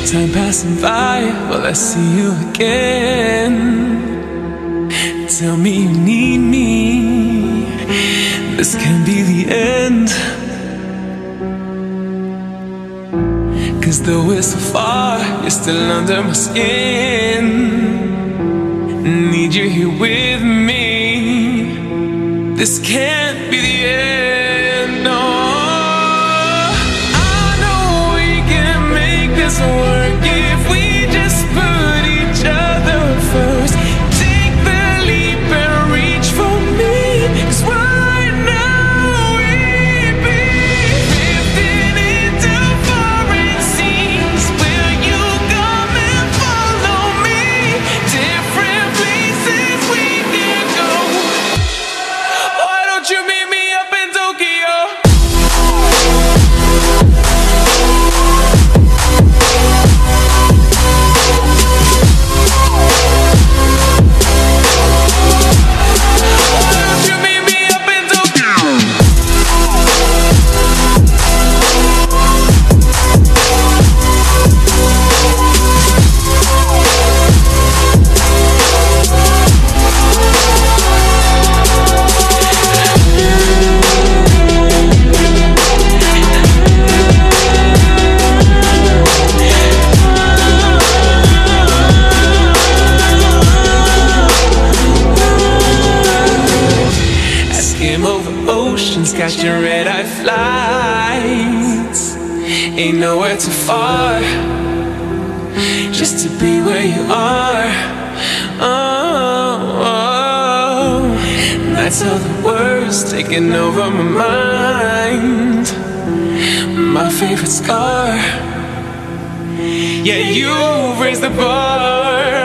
Time passing by, will I see you again? Tell me you need me. This can't be the end. 'Cause though we're so far, you're still under my skin. Need you here with me. This can't be the end, no. I know we can make this work if we just put each other first. Take the leap and reach for me, 'cause right now we'd be drifting into foreign seas. Will you come and follow me? Different places we can go. Why don't you meet me up in Tokyo? Catch your red-eye flights. Ain't nowhere too far, just to be where you are. Oh, nights are the worst, taking over my mind. My favorite scar. Yeah, you raised the bar.